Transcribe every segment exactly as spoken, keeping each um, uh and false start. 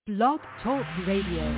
Blog Talk Radio.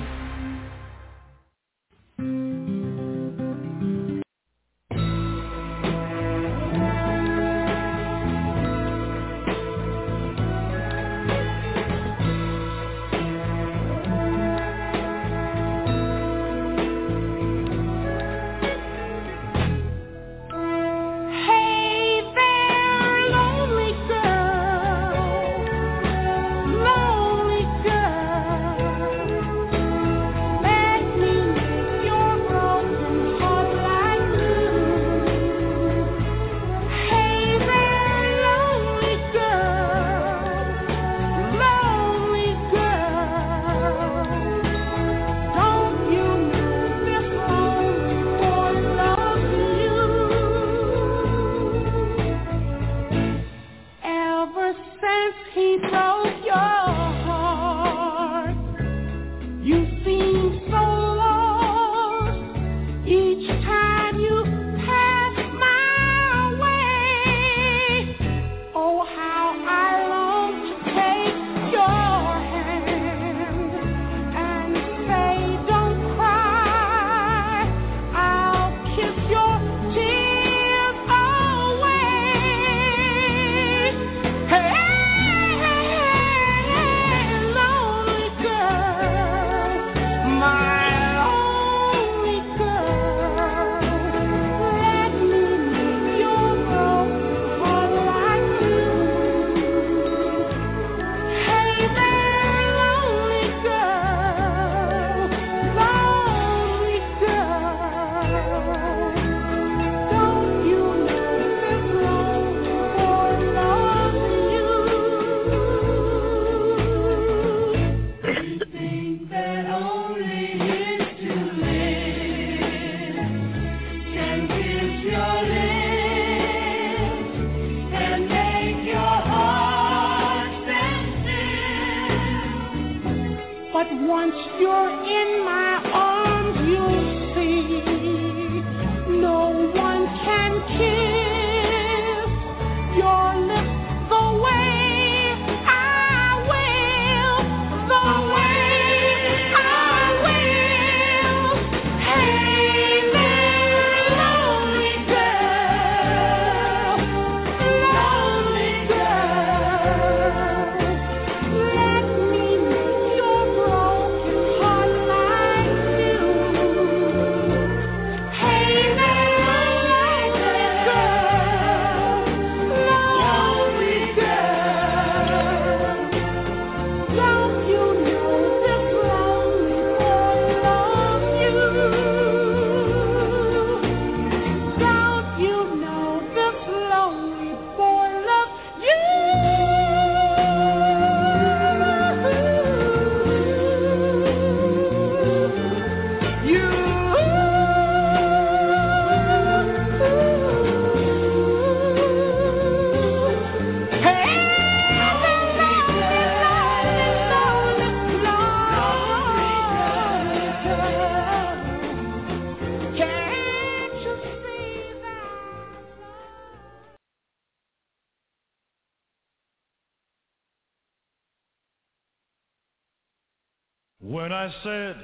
When I said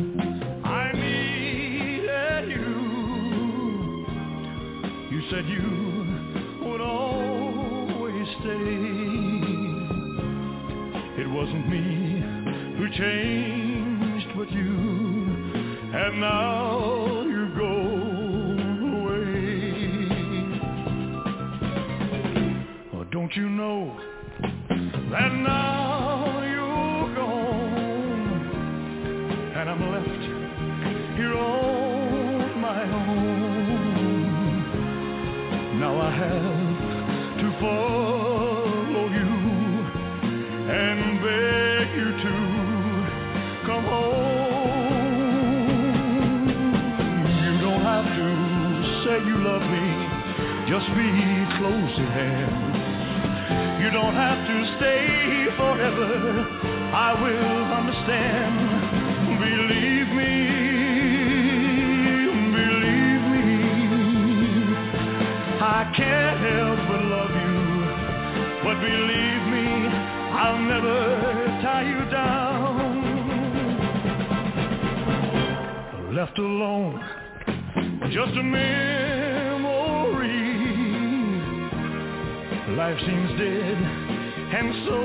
I needed you, you said you would always stay. It wasn't me who changed but you, and now you go away. Oh, don't you know that now you're gone, and I'm left here on my own. Now I have to follow you and beg you to come home. You don't have to say you love me, just be close at hand. You don't have to stay forever, I will understand. Believe me, believe me, I can't help but love you. But believe me, I'll never tie you down. left alone, just a memory. Life seems dead and so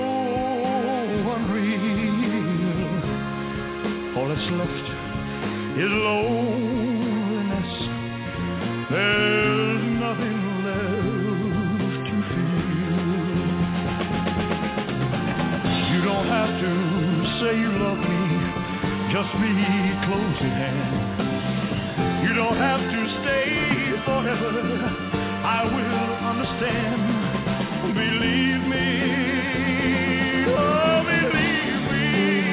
unreal. All that's left is loneliness. There's nothing left to feel. You don't have to say you love me, just be close at hand. You don't have to stay forever, I will understand. Believe me, oh believe me,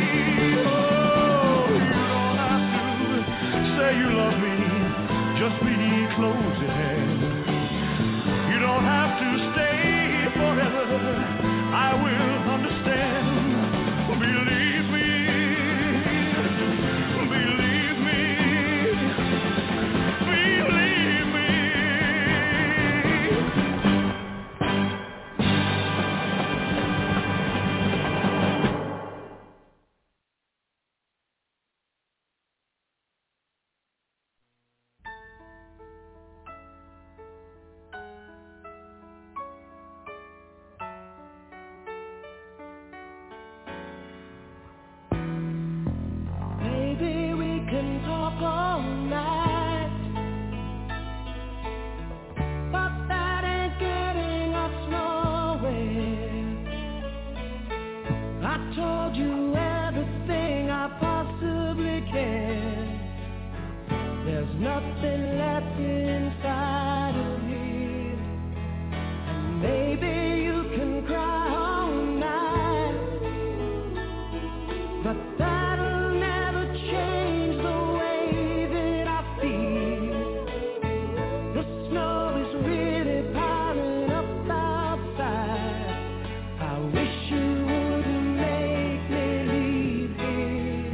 oh you don't have to say you love me, just be close at hand. You don't have to stay forever, I will understand. Believe me, believe me, believe me. Maybe we can talk all night, but that ain't getting us nowhere. I told you everything I possibly can. There's nothing left inside of me, and maybe you can cry all night, but that'll never change the way that I feel. The snow is really piling up outside. I wish you wouldn't make me leave here.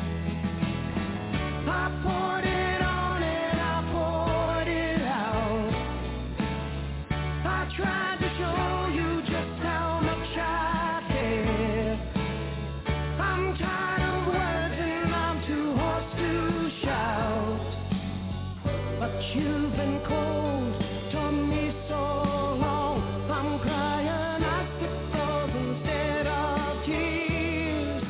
I poured it on and I poured it out. I tried to show you just how much I care. I'm tired of words and I'm too hoarse to shout, but you've been cold to me so long. I'm crying icicles instead of tears,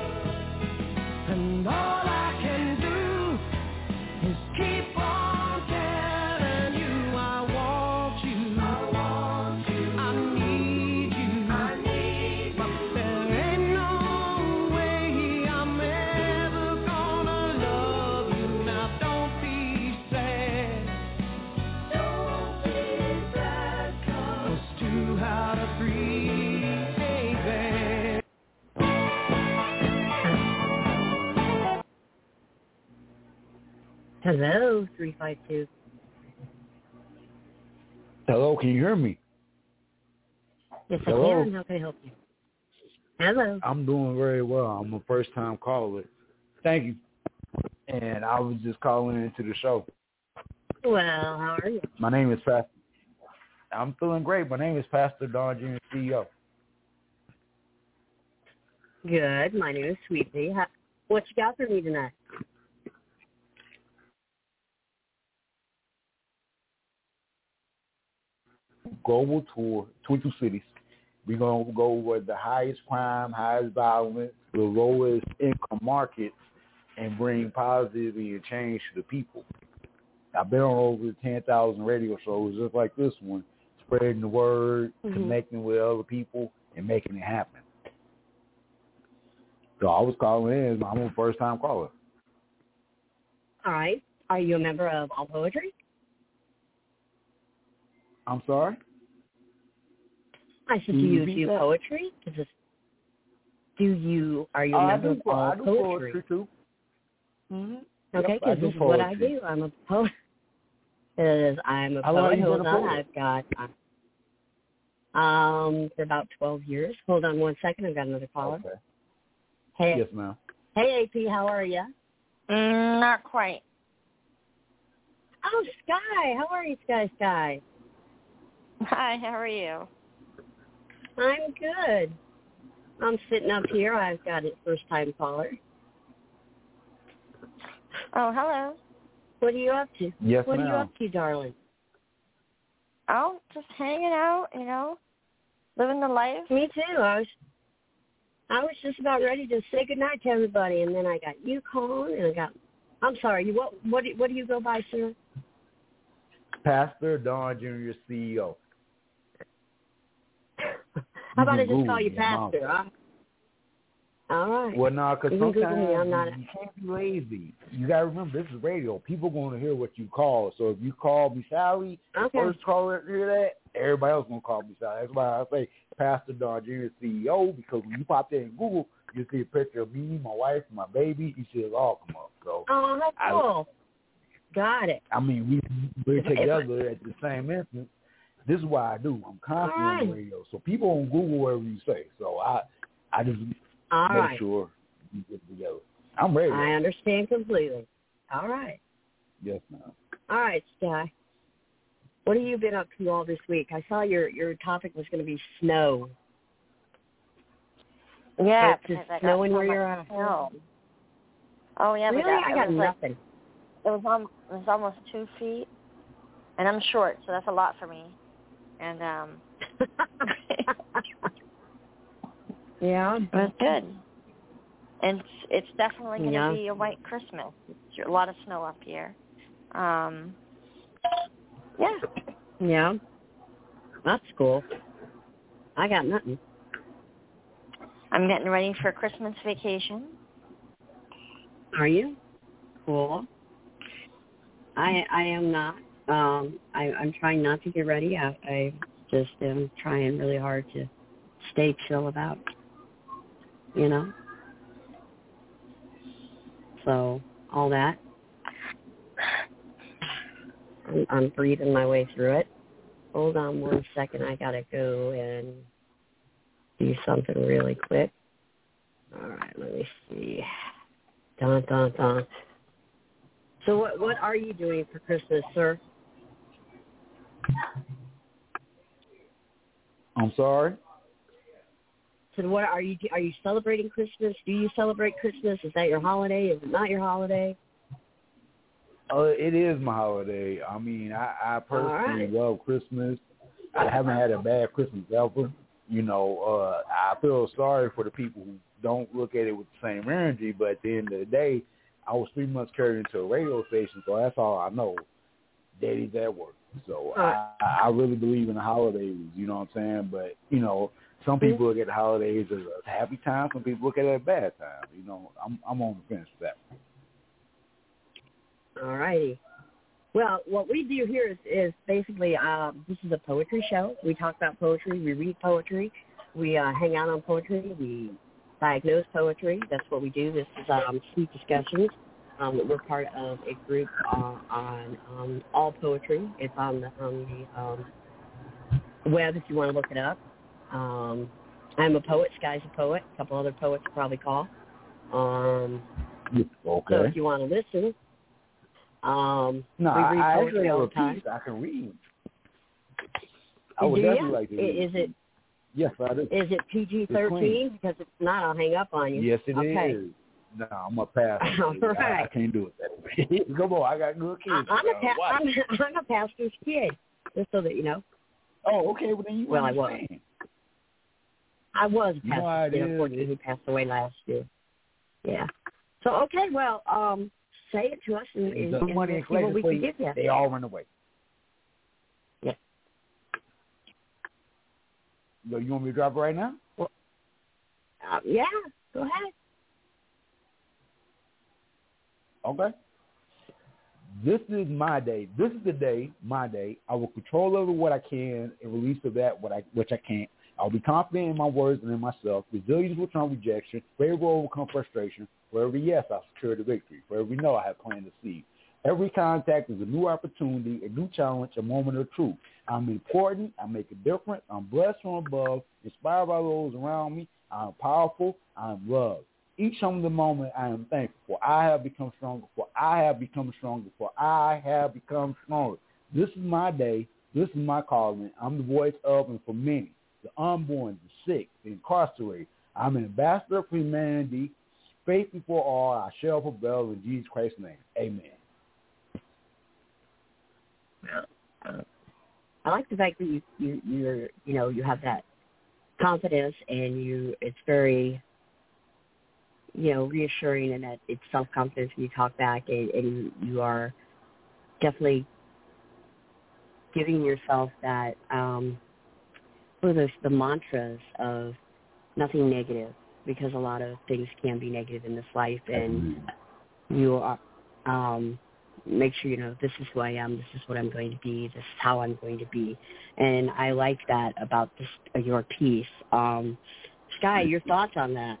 and all I can do is keep on telling you I want you, I want you, I need you, I need you. But there ain't no way I'm ever gonna love you. Now don't be sad, don't be sad, 'cause it's too hard to breathe, baby. Hello, three five two. Hello, can you hear me? Yes, Hello? I can. How can I help you? Hello. I'm doing very well. I'm a first-time caller. Thank you. And I was just calling into the show. Well, how are you? My name is Pastor. I'm feeling great. My name is Pastor Don Junior C E O. Good. My name is Sweetie. How, what you got for me tonight? Global tour, twenty-two cities. We're going to go with the highest crime, highest violence, the lowest income markets, and bring positivity and change to the people. I've been on over ten thousand radio shows just like this one, spreading the word, Mhm. connecting with other people, and making it happen. So I was calling in. I'm a first-time caller. All right. Are you a member of All Poetry? I'm sorry? I said, do Can you you repeat do that? poetry? Is this, do you, are you a Uh, I member do, of All I do Poetry? poetry, too. Mm-hmm. Okay, Yep, I because do this is what I poetry. do. I'm a poet. Because I'm a How long poet. you been Hold a on. poet? I've got, um, for about twelve years. Hold on one second. I've got another caller. Okay. Hey, Yes, ma'am. hey, A P, how are you? Mm, not quite. Oh, Sky. How are you, Sky Sky? Hi, how are you? I'm good. I'm sitting up here. I've got a first-time caller. Oh, hello. What are you up to? Yes, What ma'am. are you up to, darling? Oh, just hanging out, you know, living the life. Me too. I was I was just about ready to say goodnight to everybody, and then I got you calling, and I got. I'm sorry. You what? What? do- What do you go by, sir? Pastor Don Junior C E O. How about I can just Google call you me, Pastor? Huh? All right. Well, no, because You can Google sometimes me, I'm not a- you can't be lazy. You got to remember, this is radio. People going to hear what you call. So if you call me Sally, Okay. the first caller to hear that, everybody else going to call me Sally. That's why I say Pastor Don Junior C E O, because when you pop there in Google, you see a picture of me, my wife, my baby. You see it all come up. So Oh, that's I- cool. Got it. I mean, we, we're together at the same instant. This is why I do. I'm constantly All right. on the radio. So people on Google whatever you say. So I I just All make right. sure you get it together. I'm ready. I understand completely. All right. Yes, ma'am. All right, Sky. What have you been up to all this week? I saw your, your topic was going to be snow. Yeah, It's just because I got snowing so where much you're at. snow. Oh yeah, Really? but that, I it got was like, nothing. it was um, it was almost two feet, and I'm short, so that's a lot for me. And um, Yeah. it was good. And it's, it's definitely going to Yeah. be a white Christmas. It's a lot of snow up here. Um, yeah. Yeah. That's cool. I got nothing. I'm getting ready for Christmas vacation. Are you? Cool. I I am not. Um, I, I'm trying not to get ready. I, I just am trying really hard to stay chill about it, you know? So, all that. I'm, I'm breathing my way through it. Hold on one second. I got to go and do something really quick. All right, let me see. Dun, dun, dun. So what what are you doing for Christmas, sir? I'm sorry. So what are you are you celebrating Christmas? Do you celebrate Christmas? Is that your holiday? Is it not your holiday? Uh, it is my holiday. I mean, I, I personally right. love Christmas. I haven't had a bad Christmas ever. You know, uh, I feel sorry for the people who don't look at it with the same energy, but at the end of the day, I was three months carried into a radio station, so that's all I know. Daddy's at work. So I, I really believe in the holidays, you know what I'm saying? But, you know, some people look at the holidays as a happy time. Some people look at it as a bad time. You know, I'm I'm on the fence with that. All righty. Well, what we do here is, is basically um, this is a poetry show. We talk about poetry. We read poetry. We uh, hang out on poetry. We diagnose poetry. That's what we do. This is um, Sweet Discussions. Um, we're part of a group uh, on um, All Poetry. It's on the, on the um, web if you want to look it up. Um, I'm a poet. Sky's a poet. A couple other poets probably call. Um, Okay. So if you want to listen, um, no, we read I poetry actually have all a the time. piece I can read. I would Do definitely ya? like to read. Is it Yes, I do. is it P G thirteen? Because if not, I'll hang up on you. Yes, it is. okay. No, I'm a pastor. All right. I, I can't do it that way. Come on, I got good kids. I, I'm a Uh, pa- watch. I'm, I'm a pastor's kid, just so that you know. Oh, okay. Well, then you Well, I was. understand. I was a You know how pastor's it kid. is. Unfortunately, he passed away last year. Yeah. So okay, well, um, say it to us and, and, The and money we'll and see what we collected can give you. They all run away. Yeah. Yo, you want me to drop it right now? Uh, yeah. Go ahead. Okay. This is my day. This is the day, my day. I will control over what I can and release of that what I which I can't. I'll be confident in my words and in myself. Resilience will turn rejection. Favor will overcome frustration. For every yes, I'll secure the victory. For every no, I have planted a seed. Every contact is a new opportunity, a new challenge, a moment of truth. I'm important. I make a difference. I'm blessed from above, inspired by those around me. I'm powerful. I'm loved. Each of the moment I am thankful for. I have become stronger. For I have become stronger. For I have become stronger. This is my day. This is my calling. I'm the voice of and for many. The unborn, the sick, the incarcerated. I'm an ambassador for humanity. faith before all, I shall prevail in Jesus Christ's name. Amen. Uh, I like the fact that you, you, you're, you know, you have that confidence and you, it's very, you know, reassuring and that it's self-confidence when you talk back and, and you are definitely giving yourself that, um, what are those, the mantras of nothing negative, because a lot of things can be negative in this life, and you are, um, make sure you know this is who I am, this is what I'm going to be, this is how I'm going to be, and I like that about this uh, your piece. Um, Sky, your thoughts on that?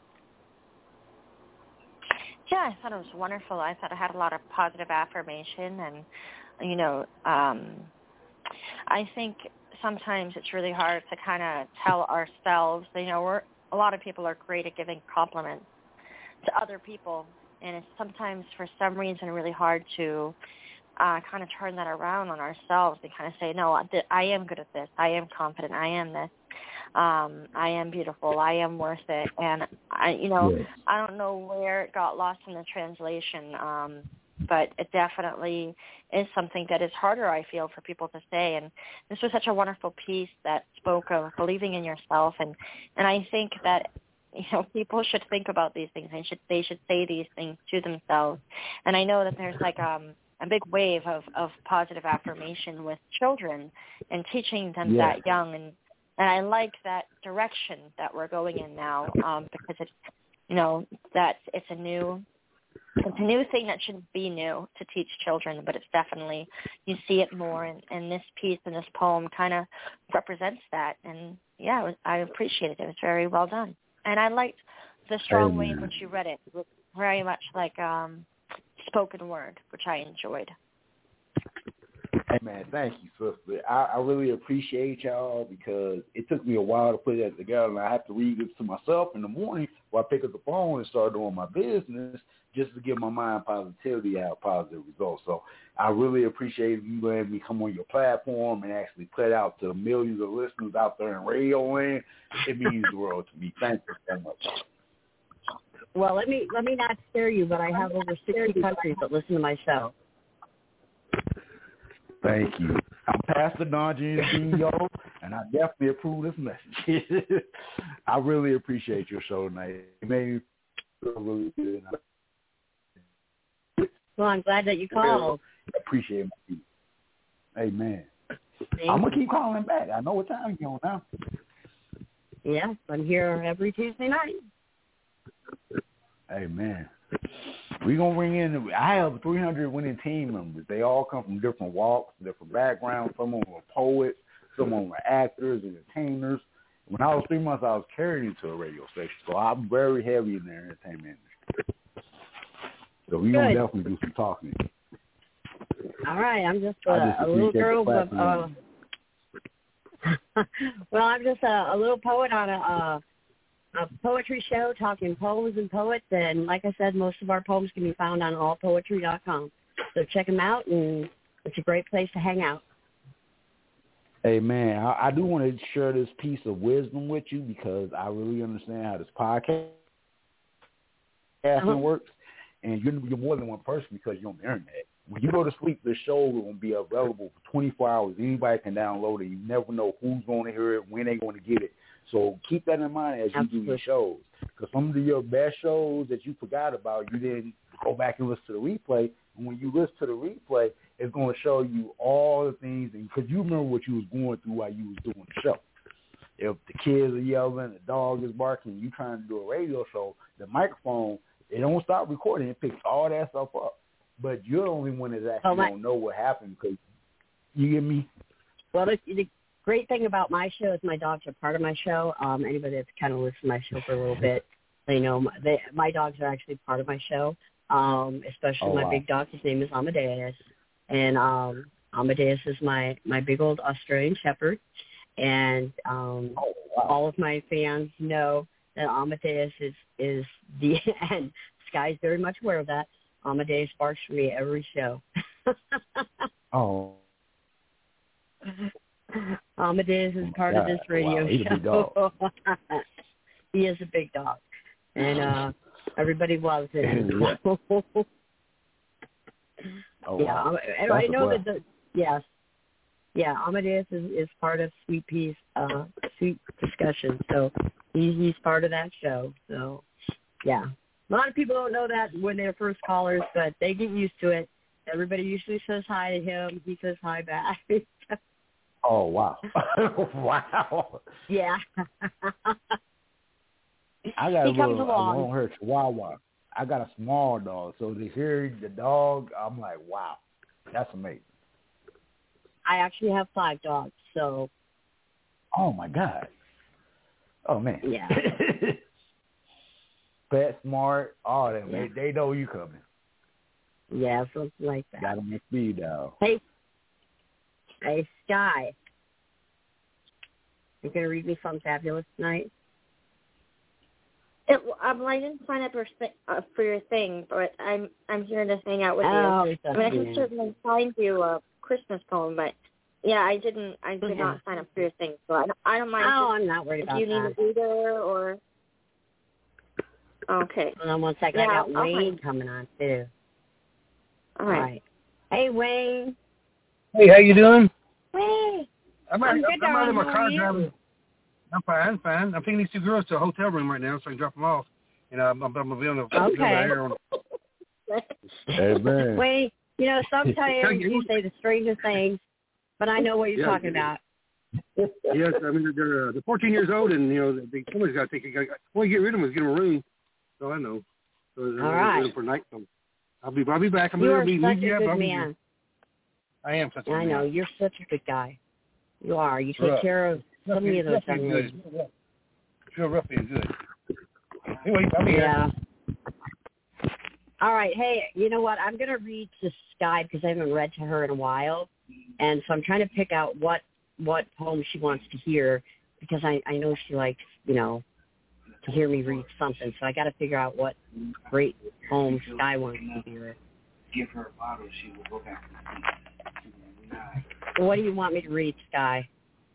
Yeah, I thought it was wonderful. I thought it had a lot of positive affirmation, and you know, um, I think sometimes it's really hard to kind of tell ourselves. You know, we're a lot of people are great at giving compliments to other people, and it's sometimes for some reason really hard to uh, kind of turn that around on ourselves and kind of say, no, I am good at this. I am confident. I am this. Um, I am beautiful. I am worth it. And, I, you know, yes. I don't know where it got lost in the translation, um, but it definitely is something that is harder, I feel, for people to say. And this was such a wonderful piece that spoke of believing in yourself. And, and I think that, you know, people should think about these things. They should, they should say these things to themselves. And I know that there's like um, a big wave of, of positive affirmation with children and teaching them yes. that young. And, and I like that direction that we're going in now um, because it's, you know, that it's a new It's a new thing that shouldn't be new to teach children, but it's definitely, you see it more, and, and this piece and this poem kind of represents that. And, yeah, it was, I appreciated it. It was very well done. And I liked the strong way in which you read it. It was very much like um, spoken word, which I enjoyed. Hey, man, thank you, sister. I, I really appreciate y'all because it took me a while to put that together, and I have to read this to myself in the morning while I pick up the phone and start doing my business just to give my mind positivity and have positive results. So I really appreciate you letting me come on your platform and actually put it out to the millions of listeners out there in radio land. It means the world to me. Thank you so much. Well, let me let me not scare you, but I have over sixty countries that listen to my show. Thank you. I'm Pastor Don James, C E O, and I definitely approve this message. I really appreciate your show tonight. It made me feel really good. Well, I'm glad that you called. I appreciate it. Amen. Thank I'm going to you. keep calling back. I know what time you're on now. Yes, I'm here every Tuesday night. Amen. We're going to bring in, I have three hundred winning team members. They all come from different walks, different backgrounds. Some of them are poets, some of them are actors, entertainers. When I was three months, I was carried into a radio station, so I'm very heavy in the entertainment industry. So we're going to definitely do some talking. All right, I'm just, uh, just a little girl, but, uh, well, I'm just a, a little poet on a, uh, a poetry show talking poems and poets, and like I said, most of our poems can be found on all poetry dot com. So check them out, and it's a great place to hang out. Hey, man, I, I do want to share this piece of wisdom with you because I really understand how this podcast uh-huh. works, and you're, you're more than one person because you're on the internet. When you go to sleep, this show will be available for twenty-four hours. Anybody can download it. You never know who's going to hear it, when they're going to get it. So keep that in mind as you Absolutely. do your shows. Because some of your best shows that you forgot about, you didn't go back and listen to the replay. And when you listen to the replay, it's going to show you all the things. Because you remember what you was going through while you was doing the show. If the kids are yelling, the dog is barking, you trying to do a radio show, the microphone, it don't stop recording. It picks all that stuff up. But you're the only one that actually oh, my- don't know what happened because you get me? Well, the, the great thing about my show is my dogs are part of my show. Um, anybody that's kind of listened to my show for a little bit, they know my, they, my dogs are actually part of my show, um, especially oh, my wow. big dog. His name is Amadeus. And um, Amadeus is my, my big old Australian Shepherd. And um, oh, wow. all of my fans know that Amadeus is, is the – and Sky's very much aware of that. Amadeus barks for me every show. oh. Amadeus is oh part God. of this radio wow. He's show. A big dog. He is a big dog. And uh, Everybody loves it. Yeah. Oh, yeah, wow. and I know that the yes, yeah, Amadeus is, is part of Sweet Pea's uh, Sweet Discussion, so he's he's part of that show. So yeah, a lot of people don't know that when they're first callers, but they get used to it. Everybody usually says hi to him. He says hi back. Oh wow, wow. Yeah. I got he a comes little, a along. long-haired Chihuahua. I got a small dog, so to hear the dog, I'm like, wow, that's amazing. I actually have five dogs, so. Oh my God. Oh man. Yeah. Pet Smart, all them. Yeah. They, they know you coming. Yeah, something like that. Got them on speed dial. Hey, hey, Sky. You gonna read me something fabulous tonight? It, um, I didn't sign up for, uh, for your thing, but I'm I'm here to hang out with oh, you. I mean, I can certainly find you a Christmas poem, but yeah, I didn't. I did yeah. not sign up for your thing, so I don't, I don't mind. Oh, if, I'm not worried if about you that. need a reader or. Okay. Hold on one second. Yeah, I got I'll Wayne find. coming on too. All All right. right. Hey, Wayne. Hey, how you doing? Hey. I'm, I'm out, good, I'm out in my darling. How car are you? driving. I'm fine, I'm fine. I'm taking these two girls to a hotel room right now so I can drop them off. And uh, I'm, I'm going to be on the Okay. air on. Hey, man. Wayne, you know, sometimes you say the strangest things, but I know what you're Yeah, talking yeah. about. Yes, I mean, they're, uh, they're fourteen years old, and, you know, they, somebody's got to take it. Well, you get rid of them is get them a room. So I know. So All right. For night. So I'll be, I'll be back. I'm You gonna are be such meeting a you good up. man. I am such a I man. know. You're such a good guy. You are. You take Right. care of so many of those young ladies. Feel rough and good. Anyway, I'm here. Yeah. All right. Hey, you know what? I'm going to read to Sky because I haven't read to her in a while. And so I'm trying to pick out what, what poem she wants to hear because I, I know she likes, you know, to hear me read something. So I got to figure out what great poem Sky wants to hear. Give her a bottle, she will go back to sleep. What do you want me to read, Sky?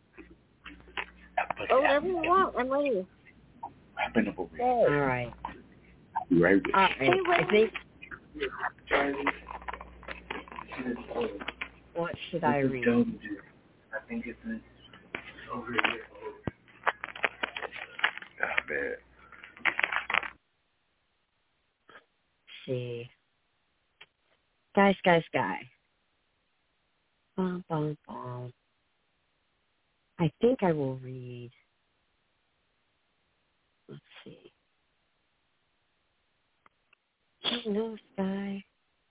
Oh, whatever you want. I'm ready. All right. Right. All right. I think. What should I read? I think it's over here. That's bad. Let's see. Sky, Sky, Sky. Bum, bum, bum. I think I will read. Let's see. No, Sky.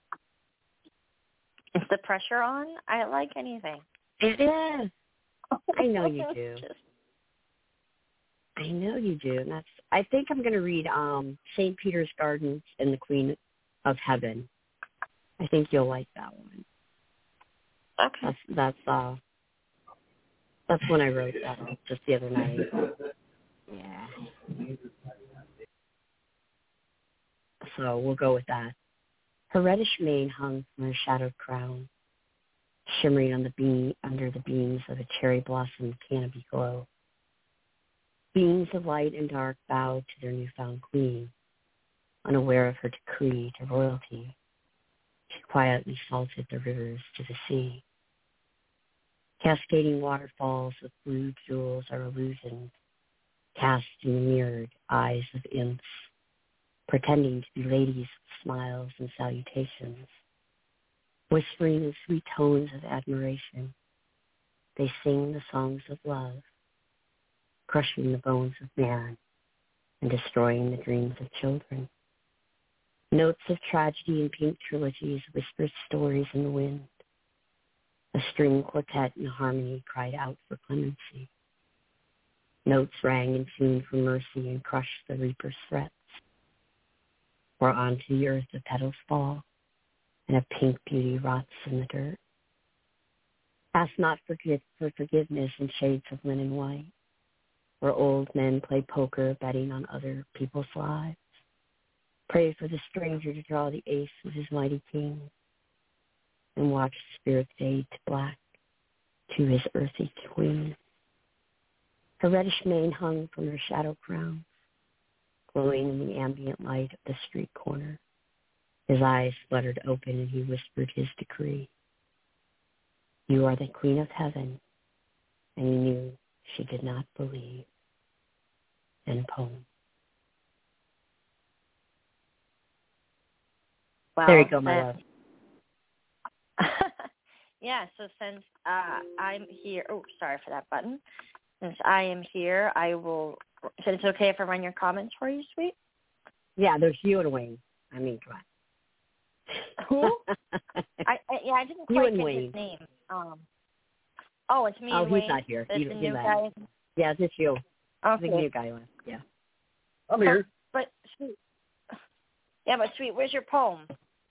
Is the pressure on? I like anything. It is. I know you do. Just, I know you do. And that's. I think I'm going to read um, Saint Peter's Gardens and the Queen of Heaven. I think you'll like that one. okay. That's that's uh. That's when I wrote that just the other night. Yeah. So we'll go with that. Her reddish mane hung from her shadowed crown, shimmering on the beam under the beams of a cherry blossom canopy glow. Beams of light and dark bowed to their newfound queen, unaware of her decree to royalty. She quietly salted the rivers to the sea. Cascading waterfalls with blue jewels are illusions, cast in the mirrored eyes of imps, pretending to be ladies with smiles and salutations. Whispering in sweet tones of admiration, they sing the songs of love, crushing the bones of man and destroying the dreams of children. Notes of tragedy and pink trilogies whispered stories in the wind. A string quartet in harmony cried out for clemency. Notes rang in tune for mercy and crushed the reaper's threats. For onto the earth the petals fall, and a pink beauty rots in the dirt. Ask not for, for forgiveness in shades of linen white, where old men play poker betting on other people's lives. Pray for the stranger to draw the ace of his mighty king, and watch the spirits fade to black to his earthy queen. Her reddish mane hung from her shadow crown, glowing in the ambient light of the street corner. His eyes fluttered open and he whispered his decree. You are the queen of heaven, and he knew she did not believe. End poem. Well, there you go, my that, love. Yeah, so since uh, I'm here, oh, sorry for that button. Since I am here, I will, so it's okay if I run your comments for you, sweet? Yeah, there's you and Wayne. I mean, come on. Who? I, I yeah, I didn't You quite and get Wayne. his name. Um, oh, it's me oh, and Wayne. Oh, he's not here. That's He, the he new left. guy. Yeah, it's just you. Okay. The new guy left. Yeah. I'm here. But, but sweet. Yeah, but sweet, where's your poem?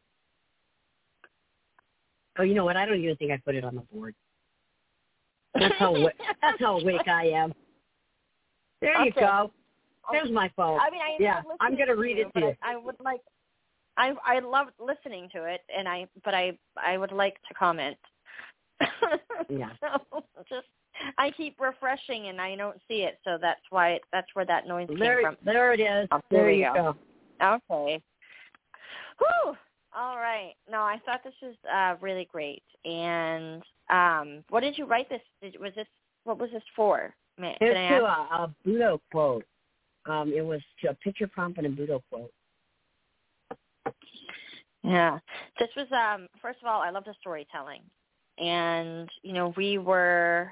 Oh, you know what? I don't even think I put it on the board. That's how that's how awake I am. There you Okay. go. There's my phone. I mean, I yeah, I'm going to read you, it to you. I, I would like. I I loved listening to it, and I but I I would like to comment. Yeah. So just I keep refreshing and I don't see it, so that's why it, that's where that noise came There, from. there it is. Oh, there there you go. go. Okay. Whew. All right. No, I thought this was uh, really great. And um, what did you write this? Did, was this what was this for? May, It was can I to ask? a, a Buddha quote. Um, it was to a picture prompt and a Buddha quote. Yeah. This was, um, first of all, I love the storytelling. And, you know, we were,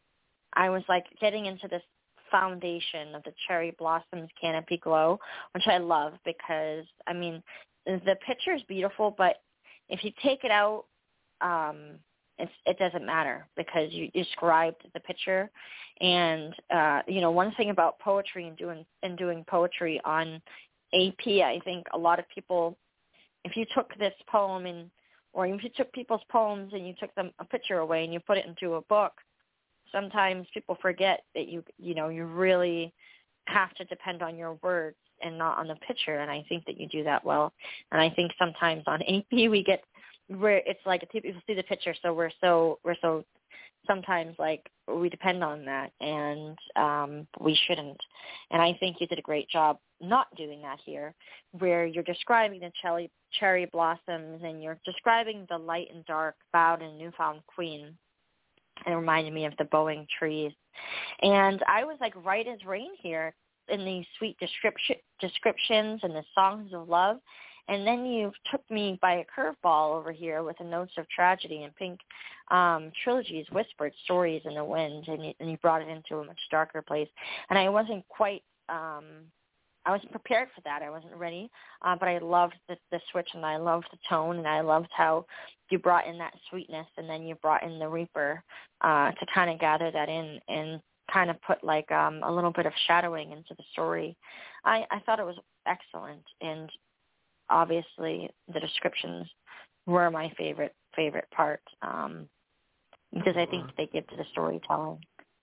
I was like getting into this foundation of the Cherry Blossoms Canopy Glow, which I love because, I mean, the picture is beautiful, but if you take it out, um, it's, it doesn't matter because you described the picture. And, uh, you know, one thing about poetry and doing, and doing poetry on A P, I think a lot of people, if you took this poem and, or if you took people's poems and you took them a picture away and you put it into a book, sometimes people forget that you, you know, you really have to depend on your words and not on the picture. And I think that you do that well. And I think sometimes on A P we get where it's like people see the picture, so we're so we're so sometimes like we depend on that, and um, we shouldn't. And I think you did a great job not doing that here, where you're describing the cherry cherry blossoms and you're describing the light and dark, bowed and newfound queen. And it reminded me of the bowing trees. And I was like right as rain here in these sweet description, descriptions and the songs of love. And then you took me by a curveball over here with the notes of tragedy and pink um, trilogies, whispered stories in the wind, and you, and you brought it into a much darker place. And I wasn't quite, um, I wasn't prepared for that. I wasn't ready, uh, but I loved the, the switch, and I loved the tone, and I loved how you brought in that sweetness, and then you brought in the Reaper uh, to kind of gather that in and kind of put like um, a little bit of shadowing into the story. I, I thought it was excellent, and obviously the descriptions were my favorite favorite part um, because I think they give to the storytelling.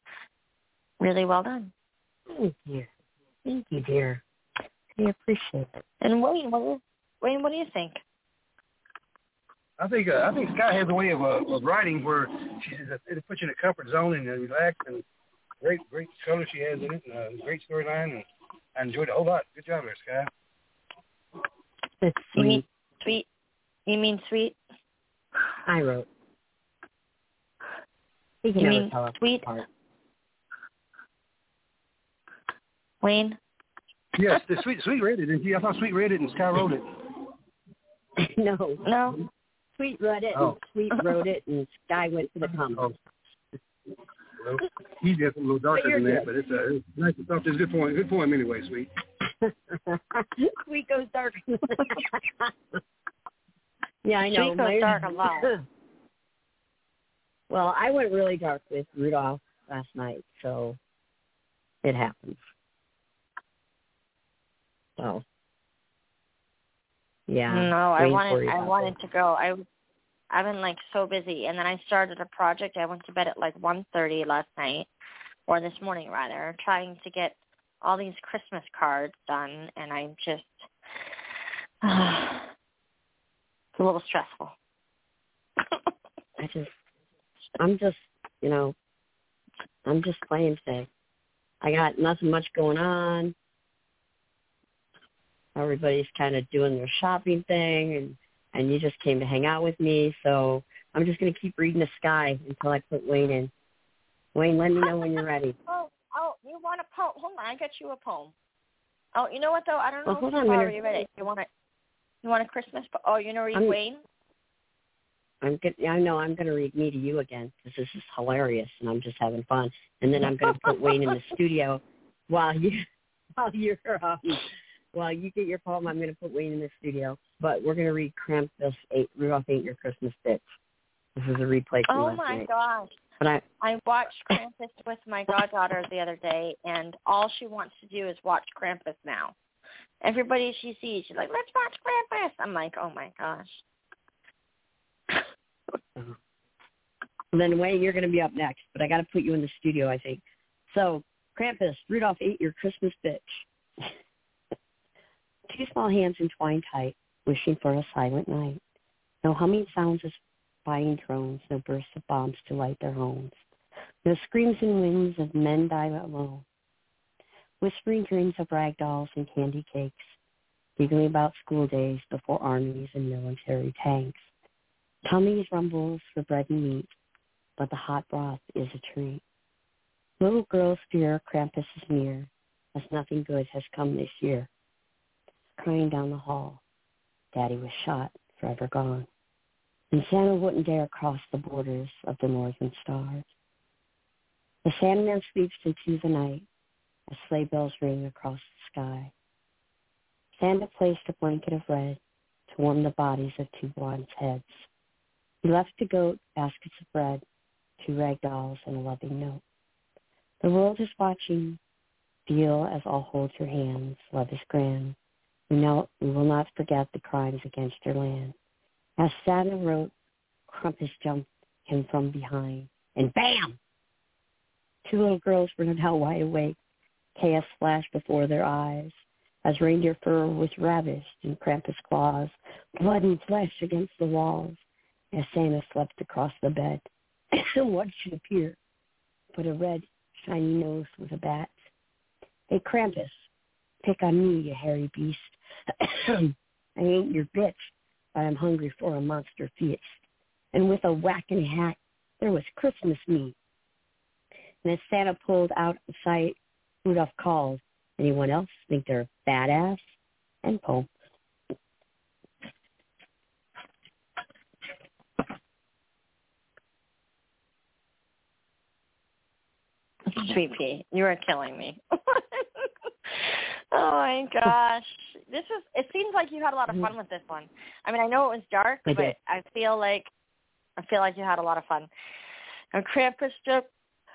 Really well done. Thank you. Thank you, dear. I appreciate it. And Wayne, what do you, Wayne, what do you think? I think uh, I think Sky has a way of, uh, of writing where she it puts you in a comfort zone and uh, relax, and great great color she has in it, and uh, great storyline, and I enjoyed it a whole lot. Good job there, Sky. It's You mean sweet. sweet? You mean sweet? I wrote. You, You mean sweet? Apart. Wayne? Yes, the Sweet Sweet read it, didn't she? I thought Sweet read it and Sky wrote it. No. No? Sweet read it, Oh. and Sweet wrote it, and Sky went to the comments. Oh. Well, he's just a little darker you're than that, good. but it's uh, it's nice to talk to. It's a good poem. Good poem anyway, Sweet. Sweet goes dark. Yeah, I know. Sweet goes dark a lot. Well, I went really dark with Rudolph last night, so it happens. So, yeah. No, I Wayne's wanted worried I about wanted it. to go. I I've been like so busy, and then I started a project. I went to bed at like one thirty last night, or this morning rather, trying to get all these Christmas cards done, and I'm just uh, it's a little stressful. I just, I'm just, you know, I'm just playing today. I got nothing much going on. everybody's kind of doing their shopping thing, and, and you just came to hang out with me. So I'm just going to keep reading the sky until I put Wayne in. Wayne, let me know when you're ready. Oh, oh, you want a poem? Hold on, I got you a poem. Oh, you know what, though? I don't know well, if hold you've on, already read it. You want a, you want a Christmas po- Oh, you're going to read I'm, Wayne? I'm good. I know I'm going to read Me to You again because this is hilarious, and I'm just having fun. And then I'm going to put Wayne in the studio while you, while you're, um, while you get your poem. I'm going to put Wayne in the studio, but we're going to read Krampus eight, Rudolph Ain't Your Christmas Bitch. This is a replay from Oh last my night. gosh! But I, I watched Krampus with my goddaughter the other day, and all she wants to do is watch Krampus now. Everybody she sees, she's like, "Let's watch Krampus." I'm like, "Oh my gosh." And then Wayne, you're going to be up next, but I got to put you in the studio, I think. So, Krampus, Rudolph ate your Christmas bitch. Two small hands entwined tight, wishing for a silent night. No humming sounds of spying drones, no bursts of bombs to light their homes. No screams and winds of men die alone. Whispering dreams of rag dolls and candy cakes, giggling about school days before armies and military tanks. Tummies rumbles for bread and meat, but the hot broth is a treat. Little girls fear Krampus is near, as nothing good has come this year. Crying down the hall, Daddy was shot, forever gone. And Santa wouldn't dare cross the borders of the northern stars. The Sandman sleeps into the night as sleigh bells ring across the sky. Santa placed a blanket of red to warm the bodies of two blonde heads. He left a goat, baskets of bread, two rag dolls, and a loving note. The world is watching. Feel as all hold your hands. Love is grand. We know we will not forget the crimes against your land. As Santa wrote, Krampus jumped him from behind, and bam! Two little girls were now wide awake. Chaos flashed before their eyes as reindeer fur was ravished in Krampus' claws, blood and flesh against the walls. As Santa slept across the bed, what should appear but a red, shiny nose with a bat? Hey, Krampus, pick on me, you hairy beast. I ain't your bitch, but I'm hungry for a monster feast. And with a whacking hat, there was Christmas meat. And as Santa pulled out of sight, Rudolph called, anyone else think they're badass? And poem. Sweet pea, you are killing me. Oh my gosh, this is. It seems like you had a lot of fun with this one. I mean, I know it was dark, I but did. I feel like I feel like you had a lot of fun. And Krampus just.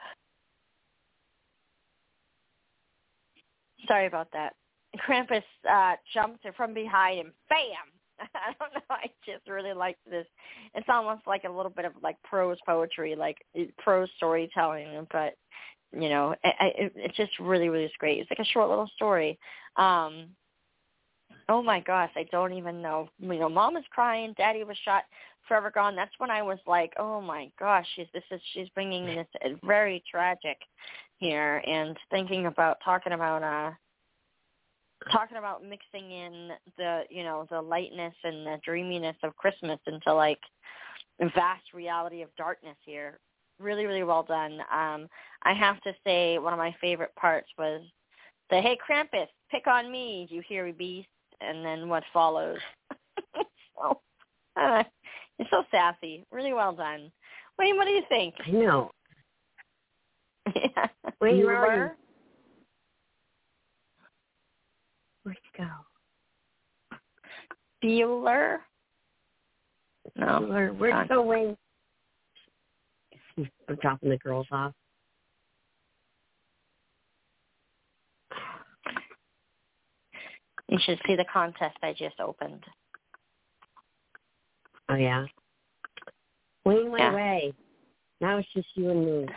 Sorry about that. Krampus uh, jumped from behind and bam! I don't know. I just really liked this. It's almost like a little bit of like prose poetry, like prose storytelling, but you know, it, it, it's just really, really great. It's like a short little story. Um, oh my gosh, I don't even know. You know, Mom is crying, Daddy was shot, forever gone. That's when I was like, oh my gosh, she's this is she's bringing this very tragic here, and thinking about talking about uh. talking about mixing in the, you know, the lightness and the dreaminess of Christmas into, like, a vast reality of darkness here. Really, really well done. Um, I have to say one of my favorite parts was the, hey, Krampus, pick on me, you hairy beast, and then what follows. so, uh, it's so sassy. Really well done. Wayne, what do you think? I know. Yeah. Wayne, You where are you? were? Where'd you go? Bueller? No. Where, where'd you go, Wayne? I'm dropping the girls off. You should see the contest I just opened. Oh, yeah? Wayne went Yeah. away. Now it's just you and me.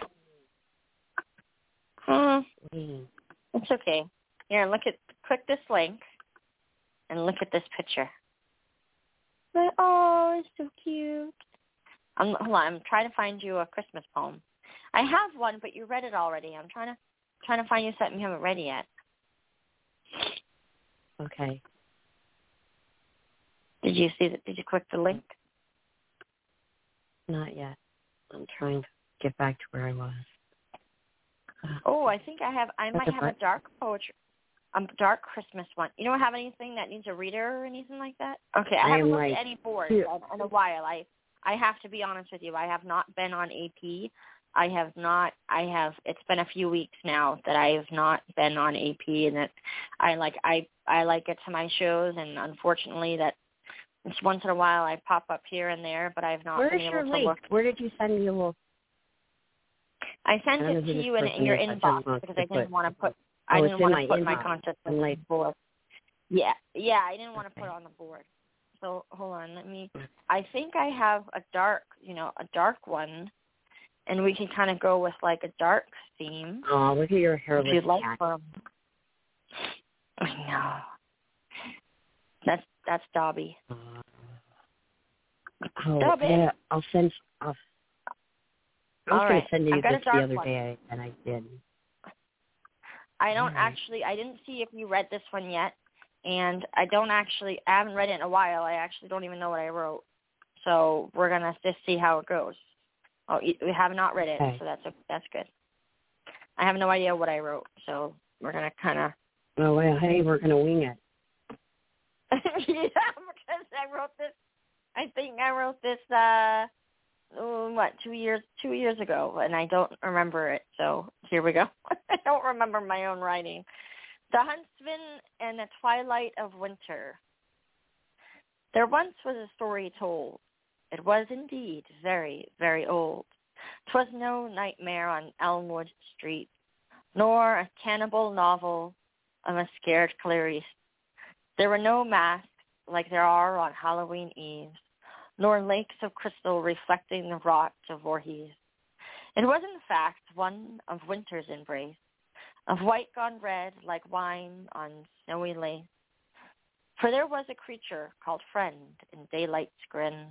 Hmm. Wayne. It's okay. Here, look at, click this link and look at this picture. Oh, it's so cute. I'm, hold on, I'm trying to find you a Christmas poem. I have one, but you read it already. I'm trying to trying to find you something you haven't read yet. Okay. Did you see that? Did you click the link? Not yet. I'm trying to get back to where I was. Oh, I think I have. I might have a dark poetry, a dark Christmas one. You don't have anything that needs a reader or anything like that? Okay, I, I haven't am looked like, at any boards in, in a while. I I have to be honest with you. I have not been on A P. I have not. I have. It's been a few weeks now that I have not been on A P, and that I like. I I like it to my shows, and unfortunately, that it's once in a while I pop up here and there, but I've not Where's been your able to link? look. Where did you send me a little? I sent I don't know it who to this you in, person in your is. I inbox don't because know I didn't put- want to put. Oh, I it's didn't in want my to put my inbox. content I'm on like- the board. Yeah, yeah, I didn't want to put Okay. it on the board. So hold on, let me. I think I have a dark, you know, a dark one, and we can kind of go with like a dark theme. Oh, look at your If hairless you'd like. cat. Um, I know. That's that's Dobby. Uh, oh, Dobby. yeah, I'll send. I'll, I was All going right. to send you I've got a this the dark other one. day, and I didn't. I don't Alright. actually, I didn't see if you read this one yet, and I don't actually, I haven't read it in a while. I actually don't even know what I wrote. So we're going to just see how it goes. Oh, you- we have not read it, Okay. so that's that's good. I have no idea what I wrote, so we're going to kind of, Oh, well, hey, we're going to wing it. yeah, because I wrote this, I think I wrote this, uh, oh, what, two years, two years ago, and I don't remember it, so here we go. I don't remember my own writing. The Huntsman and the Twilight of Winter. There once was a story told. It was indeed very, very old. 'Twas no nightmare on Elmwood Street, nor a cannibal novel of a scared Clarice. There were no masks like there are on Halloween Eves, nor lakes of crystal reflecting the rot of Voorhees. It was in fact one of winter's embrace, of white gone red like wine on snowy lace. For there was a creature called Friend in daylight's grin,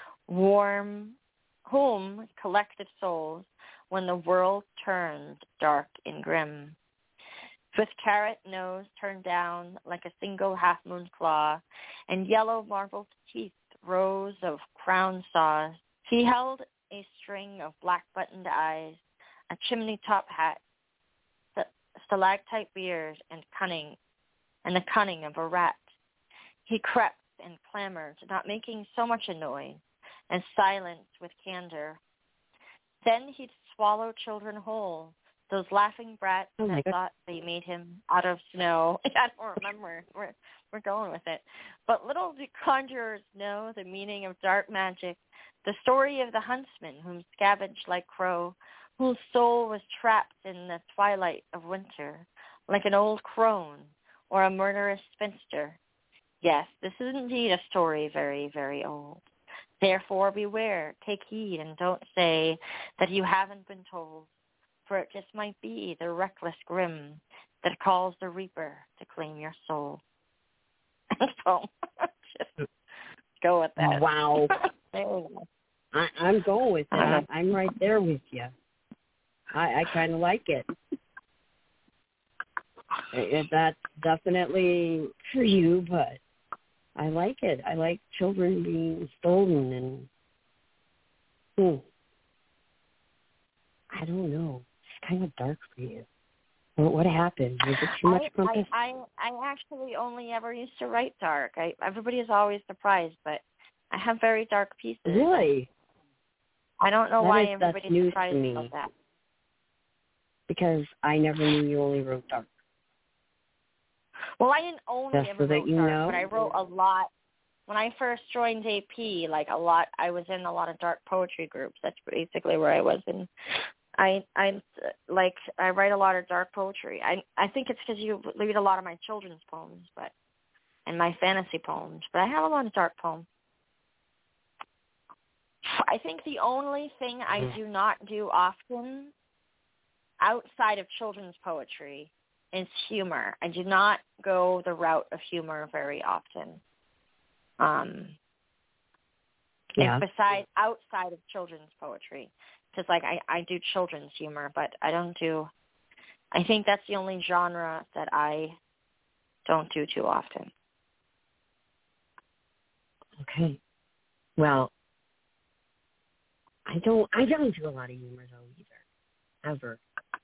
warm, whom collected souls when the world turned dark and grim. With carrot nose turned down like a single half-moon claw, and yellow marbled teeth, rows of crown saws, he held a string of black-buttoned eyes, a chimney-top hat, st- stalactite beard, and cunning, and the cunning of a rat. He crept and clamored, not making so much a noise, and silence with candor. Then he'd swallow children whole, those laughing brats Oh my that God. thought they made him out of snow. I don't remember. We're we're going with it. But little do conjurers know the meaning of dark magic, the story of the huntsman whom scavenged like crow, whose soul was trapped in the twilight of winter, like an old crone or a murderous spinster. Yes, this is indeed a story very, very old. Therefore beware, take heed, and don't say that you haven't been told, for it just might be the reckless grim that calls the reaper to claim your soul. So, just go with that. Wow. There we go. I, I'm going with it. Uh-huh. I'm right there with you. I, I kind of like it. it. That's definitely for you, but I like it. I like children being stolen and, hmm, I don't know. It's kind of dark for you. What, what happened? Was it too much I, compass? I, I, I actually only ever used to write dark. I, everybody is always surprised, but I have very dark pieces. Really? I don't know That why is- that's everybody's news to surprised me. about that. Because I never knew you only wrote dark. Well, I didn't only Just ever so that wrote you dark, know. but I wrote a lot. When I first joined A P, like a lot, I was in a lot of dark poetry groups. That's basically where I was. And I, I like, I write a lot of dark poetry. I, I think it's because you read a lot of my children's poems, but, and my fantasy poems. But I have a lot of dark poems. I think the only thing I do not do often outside of children's poetry is humor. I do not go the route of humor very often. Um, Yeah. and besides, outside of children's poetry, because like I, I do children's humor, but I don't do, I think that's the only genre that I don't do too often. Okay. Well, I don't I don't do a lot of humor though either. Ever.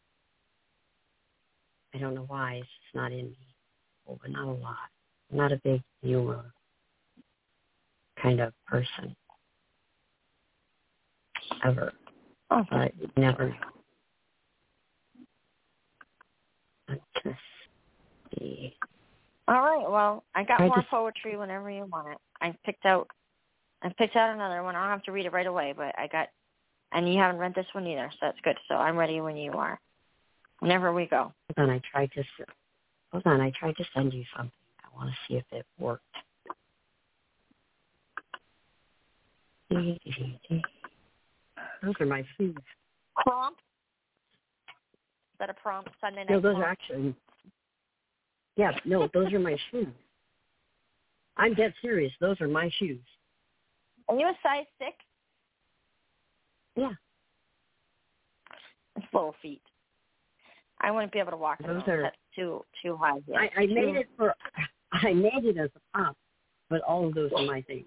I don't know why. It's just not in me. Oh, but not a lot. I'm not a big humor kind of person. Ever. Oh. But you never know. Let's just see. All right. Well, I got I more just- poetry whenever you want it. I picked out. I picked out another one. I don't have to read it right away, but I got. And you haven't read this one either, so that's good. So I'm ready when you are. Whenever we go. Hold on, I tried to. Hold on, I tried to send you something. I want to see if it worked. Those are my shoes. Prompt? Is that a prompt? Sunday night No, those prompt? are actually. Yeah, no, those are my shoes. I'm dead serious. Those are my shoes. Are you a size six? Yeah. It's little feet. I wouldn't be able to walk in Those those. are- That's too too high. Yeah. I, I made Too- it for. I made it as a pop, but all of those are my things.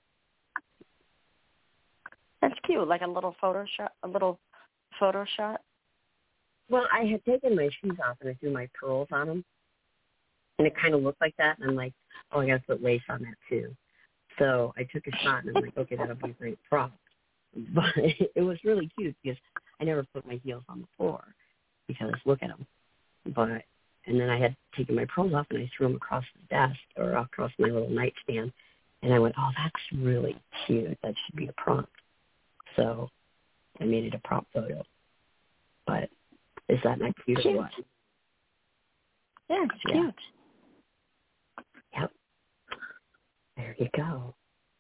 That's cute, like a little photo shot. A little photo shot. Well, I had taken my shoes off and I threw my pearls on them, and it kind of looked like that. And I'm like, oh, I got to put lace on that too. So I took a shot and I'm like, okay, that'll be a great prop. But it was really cute because I never put my heels on the floor because look at them. But and then I had taken my pearls off and I threw them across the desk or across my little nightstand, and I went, oh, that's really cute. That should be a prompt. So I made it a prop photo. But is that not cute, Cute. or what? Yeah, it's Yeah. cute. Yep. There you go.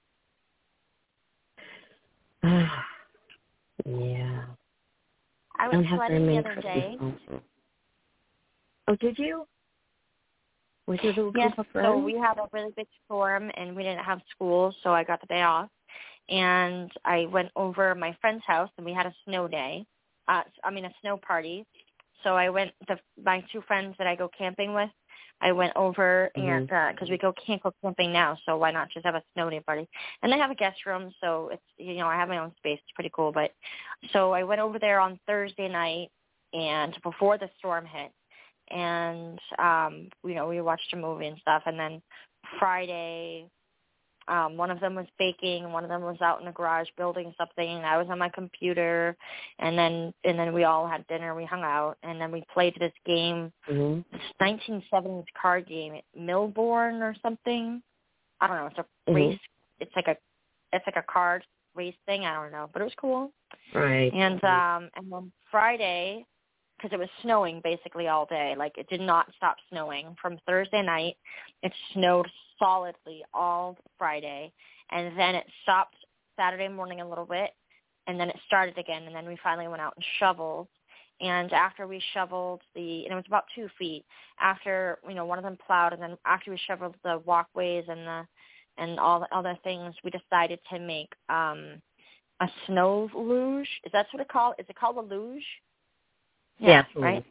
Yeah. I don't was have very sledding the many other Christmas day. songs. Oh, did you? Was your little Yes, group of so friends? we had a really big storm, and we didn't have school, so I got the day off. And I went over my friend's house, and we had a snow day. Uh, I mean, a snow party. So I went, the, my two friends that I go camping with, I went over, Mhm. and because we go can't go camping now, so why not just have a snow day party? And they have a guest room, so it's, you know, I have my own space. It's pretty cool. But so I went over there on Thursday night, and before the storm hit, and um, you know, we watched a movie and stuff. And then Friday, um, one of them was baking, one of them was out in the garage building something. I was on my computer, and then and then we all had dinner. We hung out, and then we played this game. Mhm. It's nineteen seventies card game, Milbourne or something. I don't know. It's a Mhm. race. It's like a it's like a card race thing. I don't know, but it was cool. Right. And um, and then Friday, because it was snowing basically all day. Like, it did not stop snowing from Thursday night. It snowed solidly all Friday, and then it stopped Saturday morning a little bit, and then it started again, and then we finally went out and shoveled. And after we shoveled the, and it was about two feet, after, you know, one of them plowed, and then after we shoveled the walkways and the, and all the other things, we decided to make um, a snow luge. Is that what it called? Is it called a luge? Yeah, right.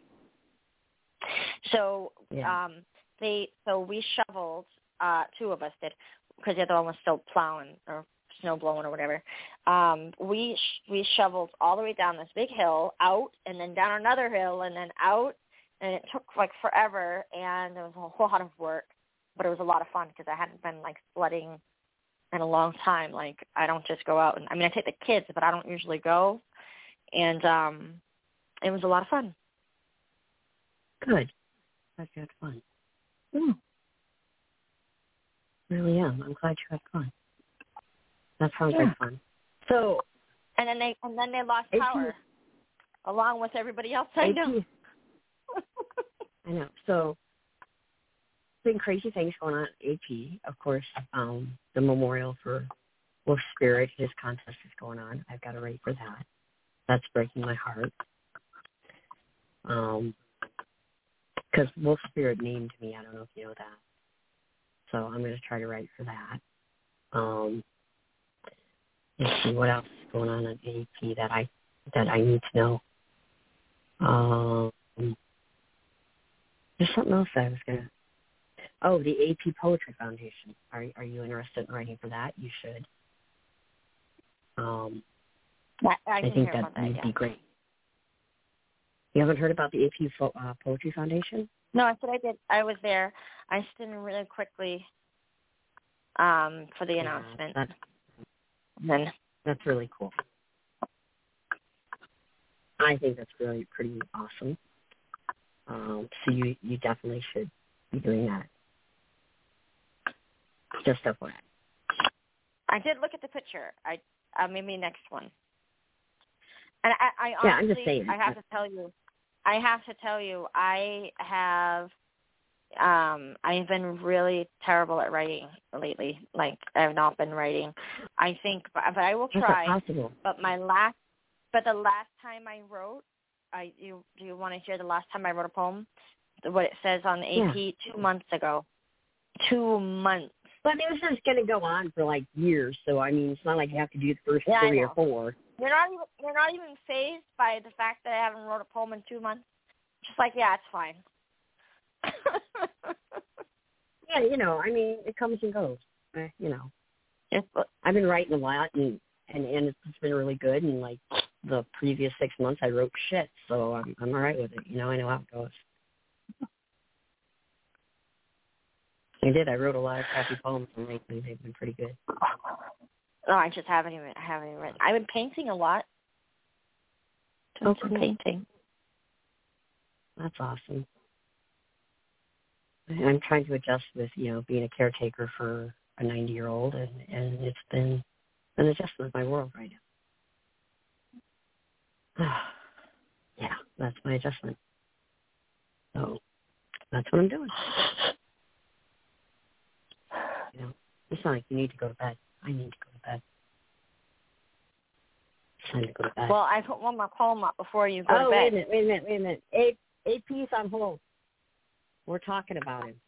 So Yeah. um, they so we shoveled. Uh, two of us did because the other one was still plowing or snow blowing or whatever. Um, we sh- we shoveled all the way down this big hill, out, and then down another hill, and then out, and it took like forever, and it was a whole lot of work, but it was a lot of fun because I hadn't been like sledding in a long time. Like, I don't just go out and I mean I take the kids, but I don't usually go, and um. It was a lot of fun. Good. Glad you had fun. Mm. Really am. I'm glad you had fun. That sounds Yeah. like fun. So, And then they and then they lost A P power, along with everybody else I A P know. I know. So, been crazy things going on at A P. Of course, um, the memorial for Wolf Spirit, his contest is going on. I've got to write for that. That's breaking my heart. Um, because Wolf Spirit named me. I don't know if you know that. So I'm going to try to write for that. Um, let's see what else is going on at A P that I that I need to know. Um, there's something else I was going to. Oh, the A P Poetry Foundation. Are Are you interested in writing for that? You should. Um, I, I, I can think hear that about that, would yeah. be great. You haven't heard about the A P Fo- uh, Poetry Foundation? No, I said I did. I was there. I stood in really quickly um, for the Yeah, announcement. That's, And then that's really cool. I think that's really pretty awesome. Um, so you, you definitely should be doing that. Just F Y I. I did look at the picture. I uh, maybe next one. And I, I Yeah, honestly, I'm just saying. I have to tell you, I have to tell you, I have, um, I've been really terrible at writing lately. Like I have not been writing. I think, but, but I will How's try. that possible? But my last, but the last time I wrote, I you do you want to hear the last time I wrote a poem? What it says on the A P Yeah. two months ago. Two months. But this is going to go on for like years, so I mean, it's not like you have to do the first Yeah, I three or know. four. You're not even you're not even fazed by the fact that I haven't wrote a poem in two months. Just like, yeah, it's fine. Yeah, you know, I mean, it comes and goes. Eh, you know, It's, I've been writing a lot, and and and it's been really good. And like the previous six months, I wrote shit, so I'm I'm all right with it. You know, I know how it goes. I did. I wrote a lot of crappy poems, and lately they've been pretty good. no, I just haven't even I haven't even written. I've been painting a lot. Doing Oh, some cool. painting. That's awesome. I'm trying to adjust with, you know, being a caretaker for a ninety-year-old, and, and it's been an adjustment to my world right now. Yeah, that's my adjustment. So that's what I'm doing. You know, it's not like you need to go to bed. I need to go to bed. It's time to go to bed. Well, I put one more poem up before you go oh, to wait a bed. minute, wait a minute, wait a minute. A, A P's on hold. We're talking about him.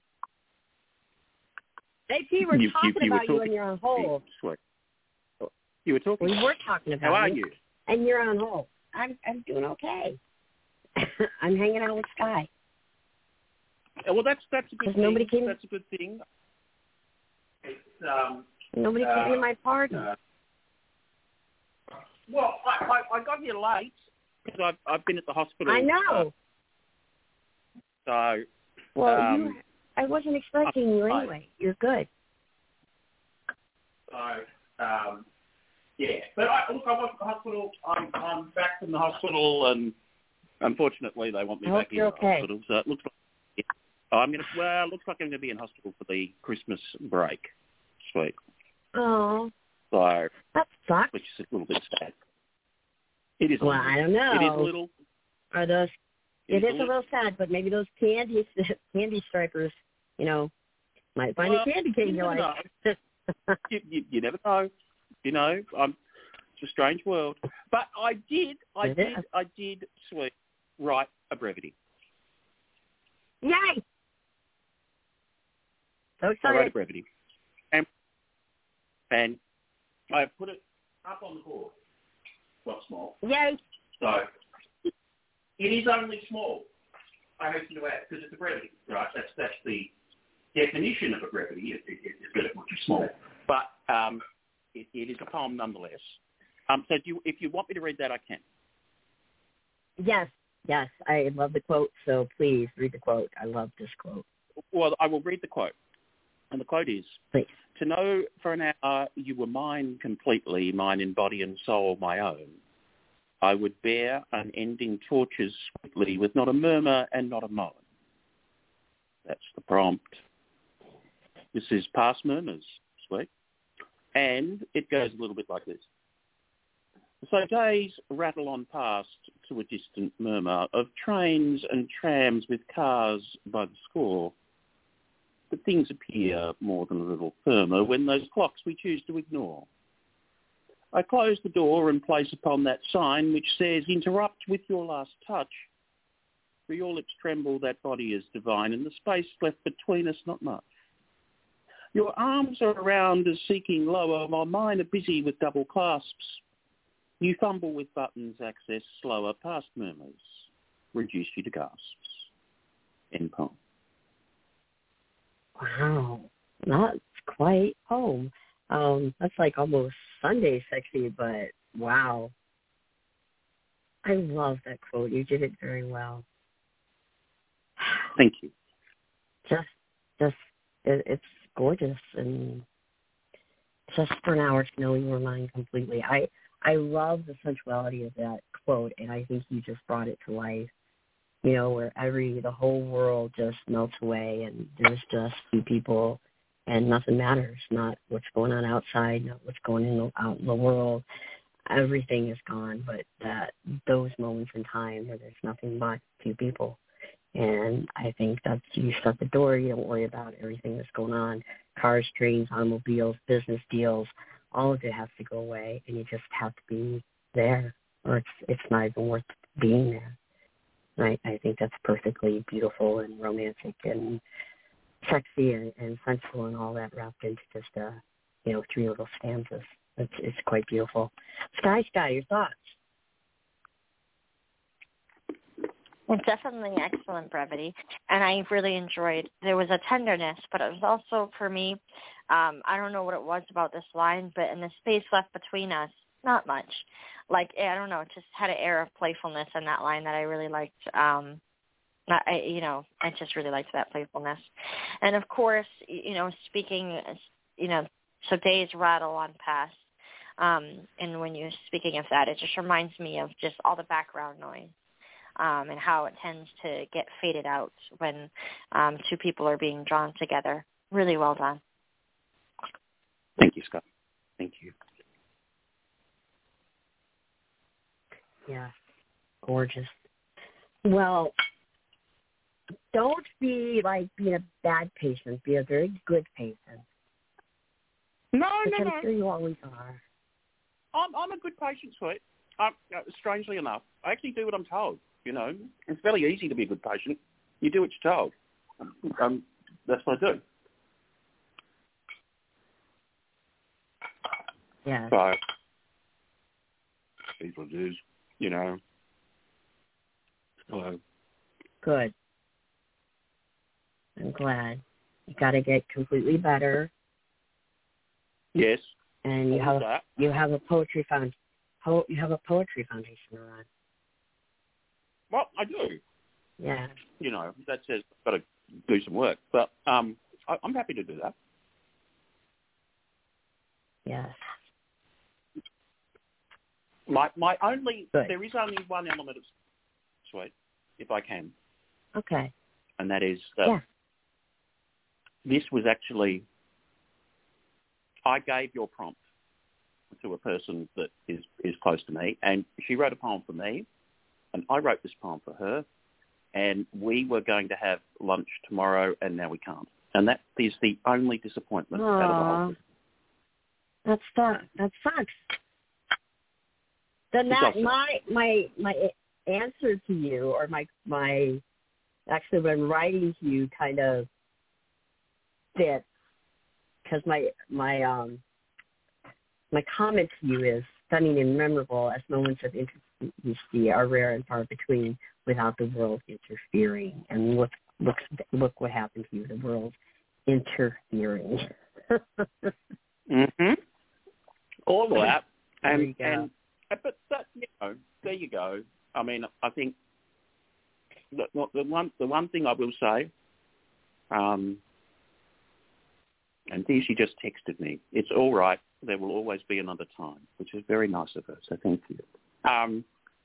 A P, we're You- talking you- you were about you, talking- and you're on hold. Sweet. You were talking. We were talking about How are you, you? and you're on hold. I'm I'm doing okay. I'm hanging out with Sky. Uh, Well, that's that's a good 'Cause thing. nobody came- That's a good thing. It's, um, Nobody Uh, came to my party. uh, well, I, I, I got here late because I've I've been at the hospital. I know. Uh, so well, um, you. I wasn't expecting you I- anyway. You're good. so um, yeah. But I, look, I was at the hospital. I'm I'm back from the hospital, and unfortunately, they want me I back hope in you're the okay. hospital. So it looks like yeah. I'm gonna. Well, it looks like I'm gonna be in hospital for the Christmas break. Sweet. Oh, So, that sucks. which is a little bit sad. It is. a Well, little, I don't know. It is a little. Are those? It is is a little sad, but maybe those candy candy stripers, you know, might find Well, a candy cane you you never like. You, you, you never know. You know, I'm. It's a strange world. But I did. I It did. is. I did. Sweet. Write a brevity. Yay! So I wrote a excited. brevity, and and I put it up on the board. Not small. Yay! So it is only small. I hasten to add because it's a brevity, right? That's that's the definition of a brevity. It, it, it's that it would be small, but um, it, it is a poem nonetheless. Um, so do you, if you want me to read that, I can. Yes, yes. I love the quote, so please read the quote. I love this quote. Well, I will read the quote, and the quote is: Please. "To know for an hour you were mine completely, mine in body and soul, my own. I would bear unending tortures sweetly, with not a murmur and not a moan." That's the prompt. This is past murmurs, sweet. And it goes a little bit like this. So days rattle on past to a distant murmur of trains and trams with cars by the score. But things appear more than a little firmer when those clocks we choose to ignore. I close the door and place upon that sign which says, "Interrupt with your last touch." For your lips tremble, that body is divine, and the space left between us not much. Your arms are around as seeking lower, while mine are busy with double clasps. You fumble with buttons, access slower, past murmurs reduce you to gasps. End poem. Wow, that's quite home. Um, that's like almost Sunday sexy, but wow. I love that quote. You did it very well. Thank you. Just, just, it, it's gorgeous, and just for an hour to know your mind completely. I, I love the sensuality of that quote, and I think you just brought it to life. You know, where every, the whole world just melts away, and there's just two people, and nothing matters. Not what's going on outside, not what's going on out in the world. Everything is gone, but that those moments in time where there's nothing but two people. And I think that's, you shut the door, you don't worry about everything that's going on. Cars, trains, automobiles, business deals, all of it has to go away, and you just have to be there, or it's it's not even worth being there. I, I think that's perfectly beautiful and romantic and sexy and, and sensual and all that wrapped into just, uh, you know, three little stanzas. It's, it's quite beautiful. Sky, Sky, your thoughts? Well, definitely excellent brevity, and I really enjoyed. There was a tenderness, but it was also, for me, um, I don't know what it was about this line, but in the space left between us, not much. Like, I don't know, it just had an air of playfulness in that line that I really liked. Um, I, you know, I just really liked that playfulness. And, of course, you know, speaking, you know, so days rattle on past. Um, and when you're speaking of that, it just reminds me of just all the background noise. Um, and how it tends to get faded out when um, two people are being drawn together. Really well done. Thank you, Scott. Thank you. Yeah, gorgeous. Well, don't be like being a bad patient. Be a very good patient. No, Which no, I'm no. sure you always are. I'm, I'm a good patient, sweet. Um, uh, strangely enough, I actually do what I'm told. You know, it's fairly easy to be a good patient. You do what you're told. Um, that's what I do. Yeah. So, these what it is, you know. So. Good. I'm glad. You got to get completely better. Yes. And you have that? you have a poetry found po- you have a poetry foundation to run. Well, I do. Yeah. You know, that says I've got to do some work. But um, I, I'm happy to do that. Yes. My my only, Good. there is only one element of sweet, if I can. Okay. And that is that yeah. this was actually, I gave your prompt to a person that is, is close to me, and she wrote a poem for me. And I wrote this poem for her, and we were going to have lunch tomorrow, and now we can't. And that is the only disappointment Aww. out of the whole thing. That's that. That sucks. Then that my my my answer to you, or my my actually when writing to you, kind of fits, because my my um my comment to you is stunning and memorable, as moments of intimacy are rare and far between without the world interfering. And look, look, look what happened to you, the world interfering. mm-hmm. All of that. There And, you go. and, but that, you know, there you go. I mean, I think the, the one the one thing I will say, um, and she just texted me, it's all right. There will always be another time, which is very nice of her. So thank you. Um,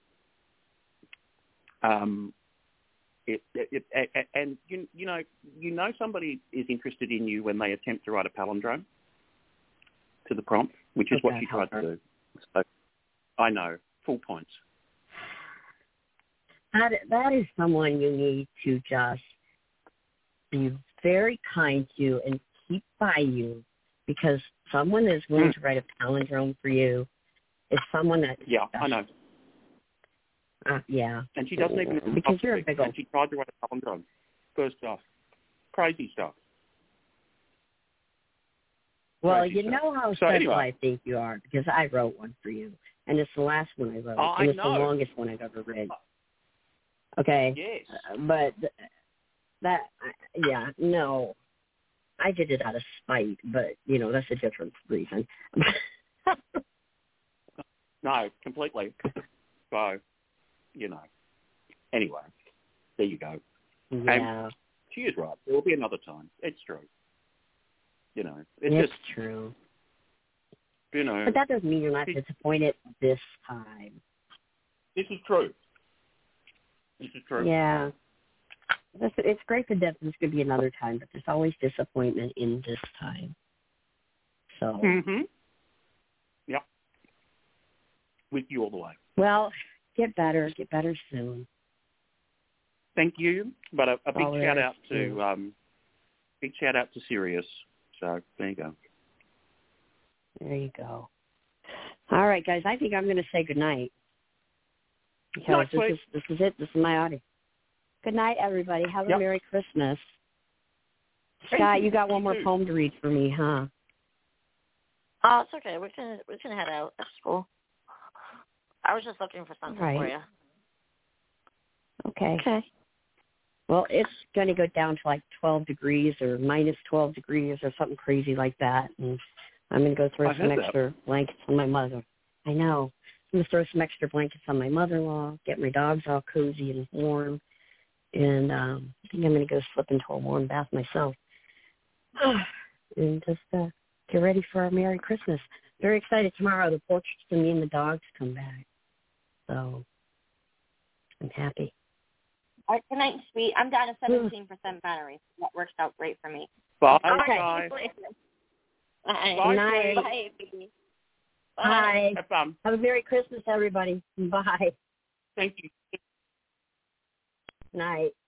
um, it, it, it, and you, you know, you know, somebody is interested in you when they attempt to write a palindrome to the prompt, which is what she tried to do. So I know, full points. That that is someone you need to just be very kind to and keep by you, because someone that is willing mm. to write a palindrome for you is someone that yeah, I know. Uh, yeah, and she doesn't even because you're a big old. And she tried to write a palindrome. First off, crazy stuff. Well, crazy you stuff. know how so special anyway. I think you are, because I wrote one for you, and it's the last one I wrote, oh, and I it's know. the longest one I've ever read. Okay. Yes. Uh, but that, yeah, no. I did it out of spite, but, you know, that's a different reason. No, completely. So, you know. Anyway, there you go. Yeah. And she is right. There will be another time. It's true. You know, it's, it's just true. You know. But that doesn't mean you're not disappointed this time. This is true. This is true. Yeah. This, it's great that there's going to be another time, but there's always disappointment in this time. So. Mm-hmm. Yep. With you all the way. Well, get better. Get better soon. Thank you. But a, a big All shout right. out to um, big shout out to Sirius. So there you go. There you go. All right, guys. I think I'm going to say goodnight. Because Night, this please. is this is it. This is my audio. Good night, everybody. Have a Yep. Merry Christmas. Thank Scott, you. you got one You more too. poem to read for me, huh? Oh, it's okay. We can we can head out. That's cool. I was just looking for something Right. for you. Okay. Okay. Well, it's going to go down to like twelve degrees or minus twelve degrees or something crazy like that. And I'm going to go throw I some heard that. extra blankets on my mother. I know. I'm going to throw some extra blankets on my mother-in-law, get my dogs all cozy and warm. And um, I think I'm going to go slip into a warm bath myself. And just uh, get ready for our Merry Christmas. Very excited tomorrow. The portraits and me and the dogs come back. So I'm happy. All right, good night, sweet. I'm down to seventeen percent battery. That works out great for me. Bye, Okay. guys. Bye. Bye, Night. Sue. Bye, baby. Bye. Have fun. Have a Merry Christmas, everybody. Bye. Thank you. Night.